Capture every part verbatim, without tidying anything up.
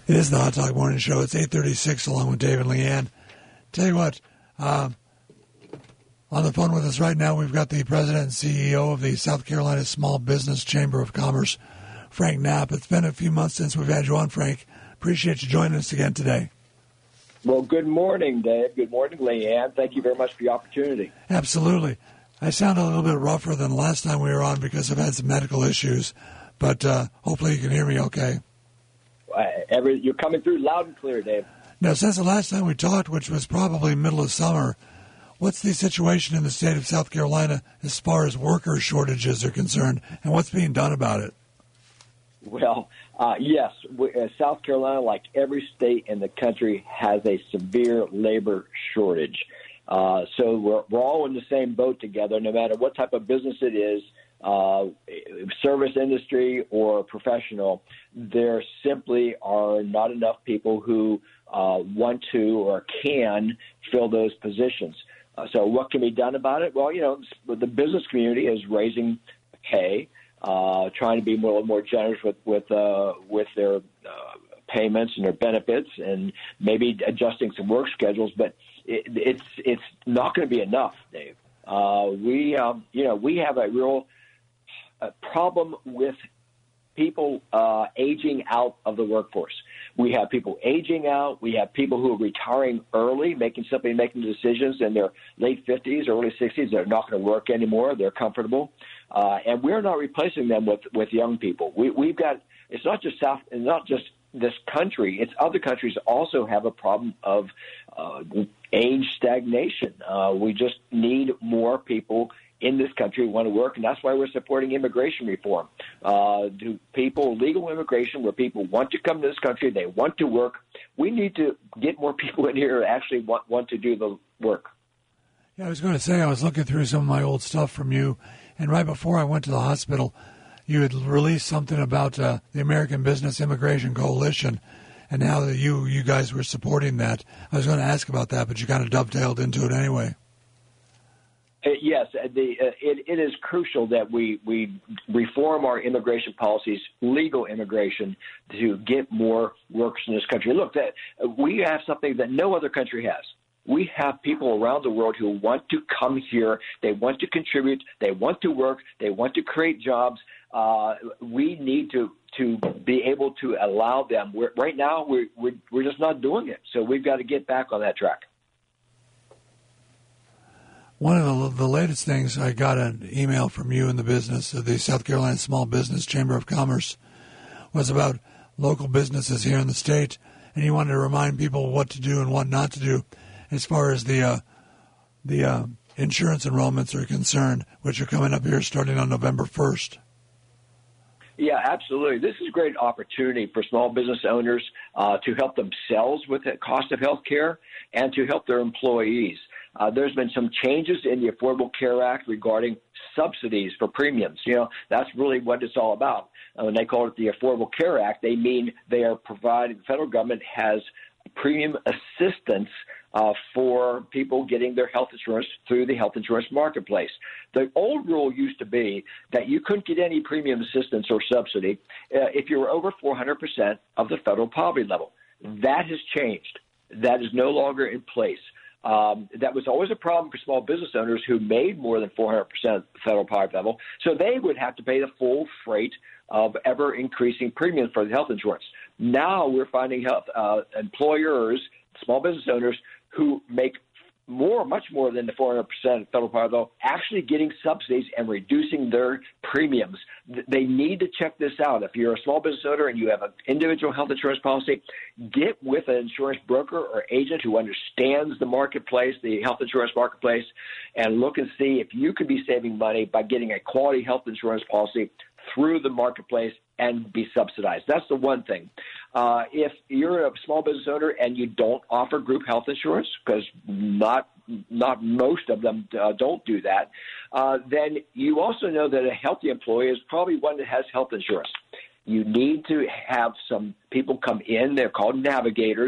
It is the Hot Talk Morning Show. It's eight thirty-six along with Dave and Leanne. Tell you what, uh, on the phone with us right now, we've got the president and C E O of the South Carolina Small Business Chamber of Commerce, Frank Knapp. It's been a few months since we've had you on, Frank. Appreciate you joining us again today. Well, good morning, Dave. Good morning, Leanne. Thank you very much for the opportunity. Absolutely. I sound a little bit rougher than last time we were on because I've had some medical issues, but uh, hopefully you can hear me okay. Uh, every, you're coming through loud and clear, Dave. Now, since the last time we talked, which was probably middle of summer, what's the situation in the state of South Carolina as far as worker shortages are concerned, and what's being done about it? Well, uh, yes, we, uh, South Carolina, like every state in the country, has a severe labor shortage. Uh, so we're, we're all in the same boat together, no matter what type of business it is, uh, service industry or professional. There simply are not enough people who uh, want to or can fill those positions. Uh, so what can be done about it? Well, you know, the business community is raising pay, uh, trying to be more more generous with with uh, with their uh, payments and their benefits, and maybe adjusting some work schedules. But it, it's it's not going to be enough, Dave. Uh, we um, you know we have a real uh, problem with people uh, aging out of the workforce. We have people aging out. We have people who are retiring early, making simply making decisions in their late fifties, early sixties. They're not going to work anymore. They're comfortable, uh, and we're not replacing them with, with young people. We, we've got. It's not just South. It's not just this country. It's other countries also have a problem of uh, age stagnation. Uh, we just need more people in this country who want to work, and that's why we're supporting immigration reform. Uh, do people, legal immigration, where people want to come to this country, they want to work. We need to get more people in here who actually want, want to do the work. Yeah, I was going to say, I was looking through some of my old stuff from you, and right before I went to the hospital, you had released something about uh, the American Business Immigration Coalition, and now that you, you guys were supporting that. I was going to ask about that, but you kind of dovetailed into it anyway. Uh, yes, the, uh, it, it is crucial that we, we reform our immigration policies, legal immigration, to get more workers in this country. Look, that uh, we have something that no other country has. We have people around the world who want to come here. They want to contribute. They want to work. They want to create jobs. Uh, we need to to be able to allow them. We're, right now, we're, we're, we're just not doing it. So we've got to get back on that track. One of the, the latest things, I got an email from you in the business of the South Carolina Small Business Chamber of Commerce, was about local businesses here in the state, and you wanted to remind people what to do and what not to do as far as the uh, the uh, insurance enrollments are concerned, which are coming up here starting on November first. Yeah, absolutely. This is a great opportunity for small business owners uh, to help themselves with the cost of health care and to help their employees. Uh, there's been some changes in the Affordable Care Act regarding subsidies for premiums. You know, that's really what it's all about. Uh, when they call it the Affordable Care Act, they mean they are providing, the federal government has premium assistance uh, for people getting their health insurance through the health insurance marketplace. The old rule used to be that you couldn't get any premium assistance or subsidy uh, if you were over four hundred percent of the federal poverty level. That has changed. That is no longer in place. Um, that was always a problem for small business owners who made more than four hundred percent of the federal poverty level. So they would have to pay the full freight of ever-increasing premiums for the health insurance. Now we're finding health uh, employers, small business owners, who make more, much more than the four hundred percent of federal poverty level, actually getting subsidies and reducing their premiums. They need to check this out. If you're a small business owner and you have an individual health insurance policy, get with an insurance broker or agent who understands the marketplace, the health insurance marketplace, and look and see if you could be saving money by getting a quality health insurance policy through the marketplace and be subsidized. That's the one thing. Uh, if you're a small business owner and you don't offer group health insurance, because not not most of them uh, don't do that, uh, then you also know that a healthy employee is probably one that has health insurance. You need to have some people come in, they're called navigators,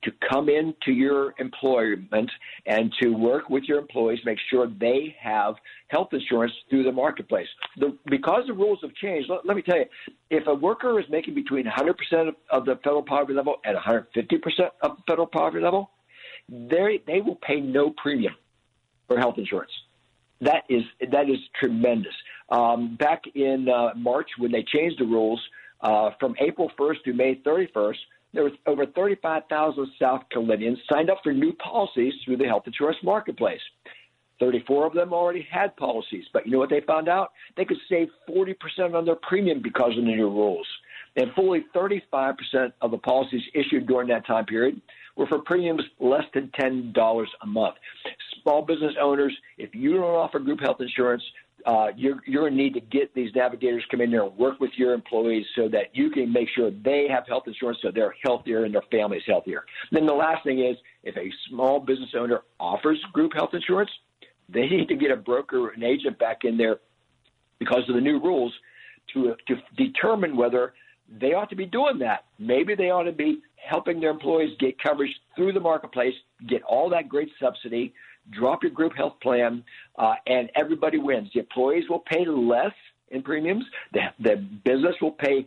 to come into your employment and to work with your employees, make sure they have health insurance through the marketplace. The, because the rules have changed, let, let me tell you, if a worker is making between one hundred percent of, of the federal poverty level and one hundred fifty percent of the federal poverty level, they they will pay no premium for health insurance. That is that is tremendous. Um, back in uh, March, when they changed the rules uh, from April first to May thirty-first, there was over thirty-five thousand South Carolinians signed up for new policies through the health insurance marketplace. thirty-four of them already had policies, but you know what they found out? They could save forty percent on their premium because of the new rules. And fully thirty-five percent of the policies issued during that time period were for premiums less than ten dollars a month. Small business owners, if you don't offer group health insurance, uh, you're, you're in need to get these navigators come in there and work with your employees so that you can make sure they have health insurance so they're healthier and their family's healthier. Then the last thing is, if a small business owner offers group health insurance, they need to get a broker or an agent back in there because of the new rules to, to determine whether they ought to be doing that. Maybe they ought to be helping their employees get coverage through the marketplace, get all that great subsidy, drop your group health plan, uh, and everybody wins. The employees will pay less in premiums. The, the business will pay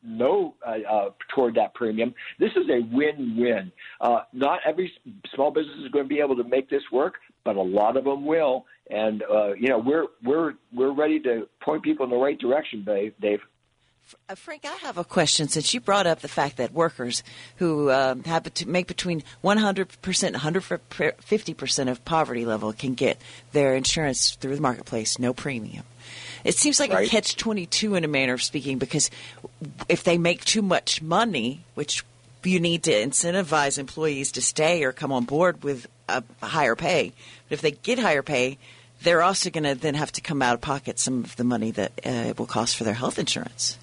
no uh, uh, toward that premium. This is a win-win. Uh, not every small business is going to be able to make this work, but a lot of them will. And uh, you know, we're we're we're ready to point people in the right direction, Dave. Dave. Uh, Frank, I have a question. Since you brought up the fact that workers who uh, have to make between one hundred percent and one hundred fifty percent of poverty level can get their insurance through the marketplace, no premium. It seems like right. a catch twenty-two in a manner of speaking, because if they make too much money, which you need to incentivize employees to stay or come on board with a, a higher pay, but if they get higher pay, they're also going to then have to come out of pocket some of the money that uh, it will cost for their health insurance.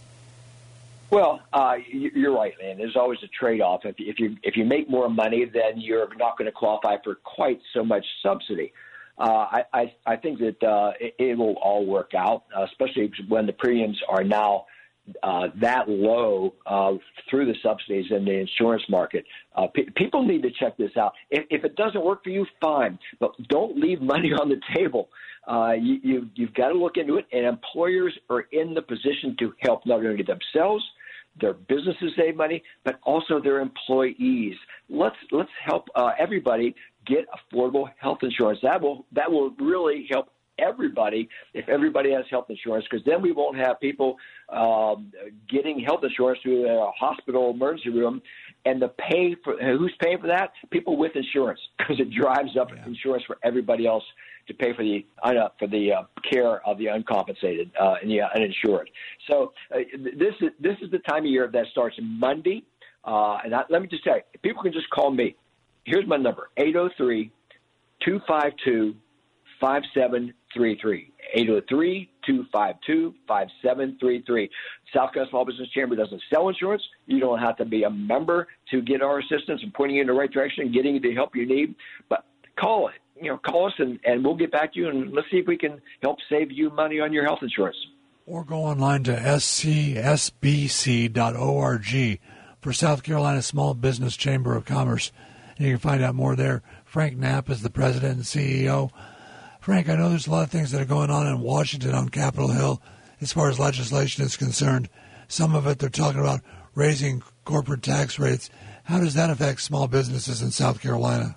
Well, uh, you're right, man. There's always a trade-off. If, if you if you make more money, then you're not going to qualify for quite so much subsidy. Uh, I, I I think that uh, it, it will all work out, uh, especially when the premiums are now uh, that low uh, through the subsidies in the insurance market. Uh, pe- people need to check this out. If, if it doesn't work for you, fine, but don't leave money on the table. Uh, you, you, you've got to look into it, and employers are in the position to help not only themselves, their businesses save money, but also their employees. Let's let's help uh, everybody get affordable health insurance. That will that will really help everybody if everybody has health insurance, because then we won't have people um, getting health insurance through a hospital emergency room. And the pay for who's paying for that? People with insurance, because it drives up yeah. insurance for everybody else to pay for the uh, for the uh, care of the uncompensated uh, and the uninsured. So uh, this is this is the time of year that starts Monday. Uh, and I, let me just tell you, people can just call me. Here's my number: eight oh three, two five two, five seven three three. eight oh three, two five two, five seven three three. South Carolina Small Business Chamber doesn't sell insurance. You don't have to be a member to get our assistance and pointing you in the right direction and getting you the help you need. But call it. You know, call us and, and we'll get back to you, and let's see if we can help save you money on your health insurance. Or go online to s c s b c dot org for South Carolina Small Business Chamber of Commerce. And you can find out more there. Frank Knapp is the president and C E O. Frank, I know there's a lot of things that are going on in Washington on Capitol Hill as far as legislation is concerned. Some of it they're talking about raising corporate tax rates. How does that affect small businesses in South Carolina?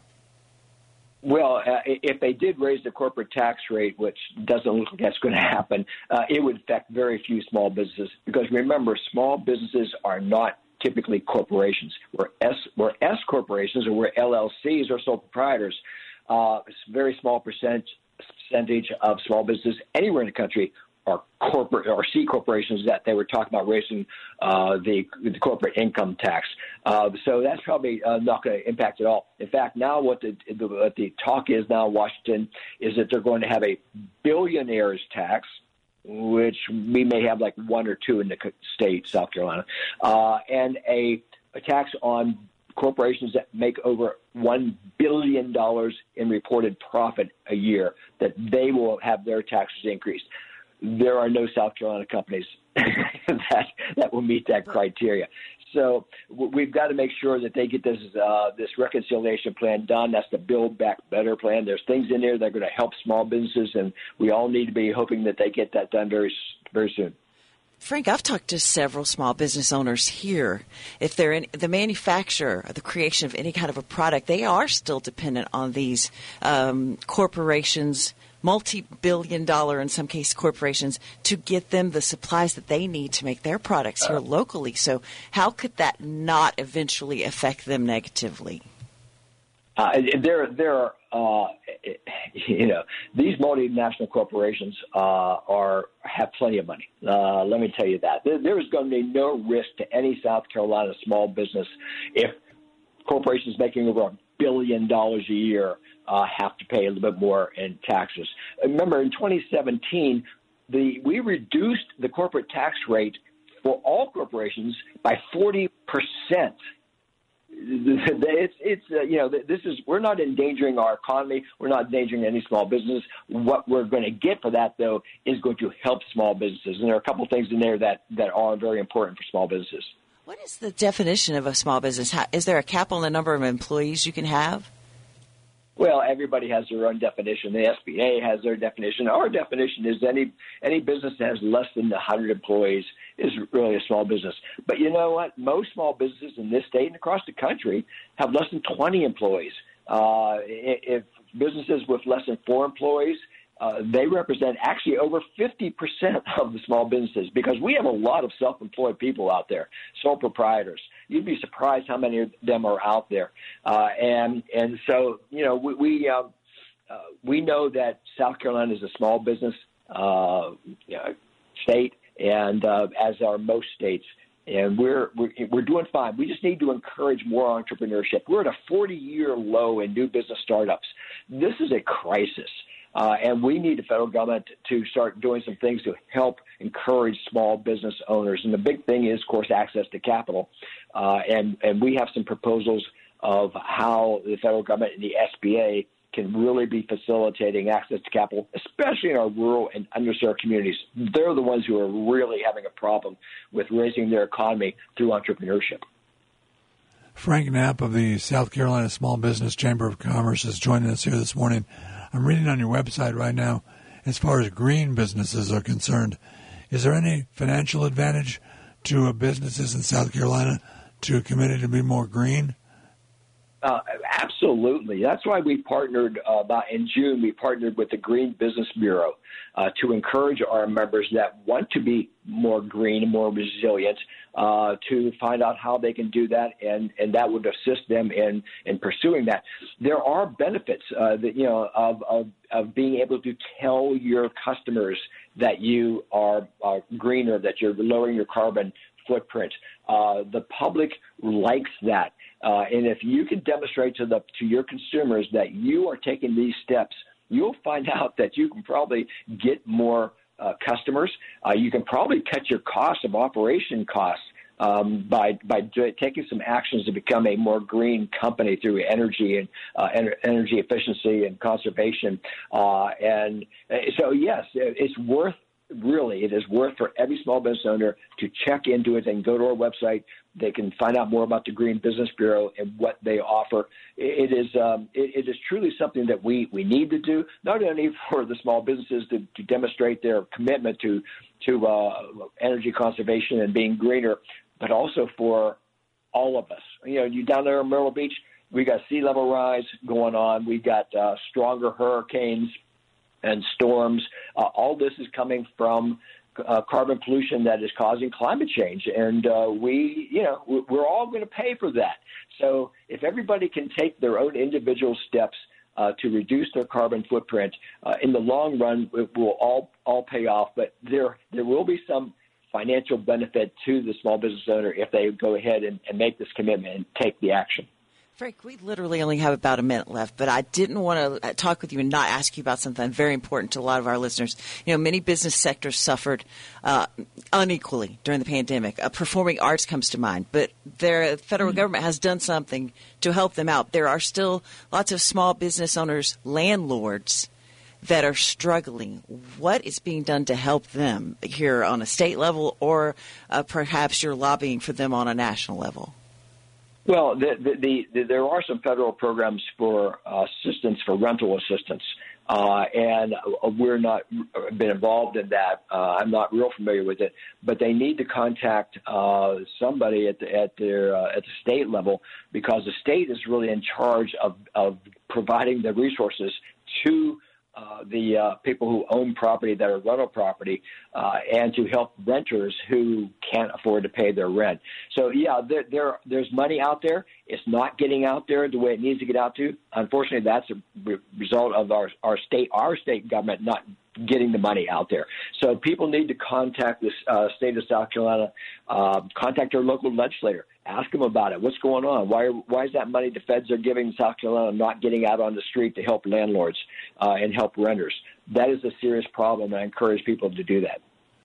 Well, uh, if they did raise the corporate tax rate, which doesn't look like that's going to happen, uh, it would affect very few small businesses. Because remember, small businesses are not typically corporations. We're S, we're S corporations, or we're L L Cs, or sole proprietors. Uh, it's a very small percentage percentage of small businesses anywhere in the country are corporate or C corporations that they were talking about raising uh, the, the corporate income tax. Uh, so that's probably uh, not going to impact at all. In fact, now what the, the, what the talk is now in Washington is that they're going to have a billionaires tax, which we may have like one or two in the state, South Carolina, uh, and a, a tax on corporations that make over one billion dollars in reported profit a year, that they will have their taxes increased. there are no South Carolina companies that that will meet that criteria. So we've got to make sure that they get this uh, this reconciliation plan done. That's the Build Back Better plan. There's things in there that are going to help small businesses, and we all need to be hoping that they get that done very very soon. Frank, I've talked to several small business owners here. If they're in the manufacture or the creation of any kind of a product, they are still dependent on these um, corporations, multi-billion dollar, in some cases, corporations, to get them the supplies that they need to make their products here locally. So how could that not eventually affect them negatively? Uh, there, there are, uh, you know, these multinational corporations uh, are have plenty of money. Uh, let me tell you that. There, there is going to be no risk to any South Carolina small business if corporations making over a billion dollars a year uh, have to pay a little bit more in taxes. Remember, in twenty seventeen, the we reduced the corporate tax rate for all corporations by forty percent. It's, it's uh, you know, this is, we're not endangering our economy. We're not endangering any small business. What we're going to get for that, though, is going to help small businesses. And there are a couple of things in there that, that are very important for small businesses. What is the definition of a small business? How, is there a cap on the number of employees you can have? Well, everybody has their own definition. The S B A has their definition. Our definition is any any business that has less than one hundred employees is really a small business. But you know what? Most small businesses in this state and across the country have less than twenty employees. Uh, if businesses with less than four employees, uh, they represent actually over fifty percent of the small businesses, because we have a lot of self-employed people out there, sole proprietors. You'd be surprised how many of them are out there. Uh, and and so, you know, we we, uh, uh, we know that South Carolina is a small business uh, you know, state, and uh, as are most states. And we're, we're we're doing fine. We just need to encourage more entrepreneurship. We're at a forty-year low in new business startups. This is a crisis. Uh, and we need the federal government to start doing some things to help encourage small business owners. And the big thing is, of course, access to capital. Uh, and, and we have some proposals of how the federal government and the S B A can really be facilitating access to capital, especially in our rural and underserved communities. They're the ones who are really having a problem with raising their economy through entrepreneurship. Frank Knapp of the South Carolina Small Business Chamber of Commerce is joining us here this morning. I'm reading on your website right now, as far as green businesses are concerned, is there any financial advantage to businesses in South Carolina to committing to be more green? Uh, absolutely. That's why we partnered uh, about in June. We partnered with the Green Business Bureau uh, to encourage our members that want to be more green and more resilient uh, to find out how they can do that, and, and that would assist them in, in pursuing that. There are benefits uh, that you know of, of of being able to tell your customers that you are uh, greener, that you're lowering your carbon footprint. Uh, the public likes that. Uh, and if you can demonstrate to the to your consumers that you are taking these steps, you'll find out that you can probably get more uh, customers. Uh, you can probably cut your cost of operation costs um, by by do, taking some actions to become a more green company through energy and uh, en- energy efficiency and conservation. Uh, and so, yes, it's worth. Really, it is worth for every small business owner to check into it and go to our website. They can find out more about the Green Business Bureau and what they offer. It is um, it, it is truly something that we, we need to do, not only for the small businesses to, to demonstrate their commitment to to uh, energy conservation and being greener, but also for all of us. You know, you down there in Myrtle Beach, we got sea level rise going on. We got uh, stronger hurricanes and storms. Uh, all this is coming from uh, carbon pollution that is causing climate change. And uh, we, you know, we're all going to pay for that. So if everybody can take their own individual steps uh, to reduce their carbon footprint, uh, in the long run, it will all, all pay off. But there, there will be some financial benefit to the small business owner if they go ahead and, and make this commitment and take the action. Frank, we literally only have about a minute left, but I didn't want to talk with you and not ask you about something very important to a lot of our listeners. You know, many business sectors suffered uh, unequally during the pandemic. Uh, performing arts comes to mind, but the federal mm-hmm. government has done something to help them out. There are still lots of small business owners, landlords, that are struggling. What is being done to help them here on a state level, or uh, perhaps you're lobbying for them on a national level? Well, the, the, the, there are some federal programs for uh, assistance, for rental assistance, uh, and we're not been involved in that. Uh, I'm not real familiar with it, but they need to contact uh, somebody at the, at their uh, at the state level, because the state is really in charge of, of providing the resources to Uh, the uh, people who own property that are rental property, uh, and to help renters who can't afford to pay their rent. So, yeah, there, there there's money out there. It's not getting out there the way it needs to get out to. Unfortunately, that's a re- result of our our state our state government not getting the money out there. So people need to contact the uh, state of South Carolina, uh, contact their local legislator. Ask them about it. What's going on? Why why is that money the feds are giving South Carolina not getting out on the street to help landlords uh, and help renters? That is a serious problem, and I encourage people to do that.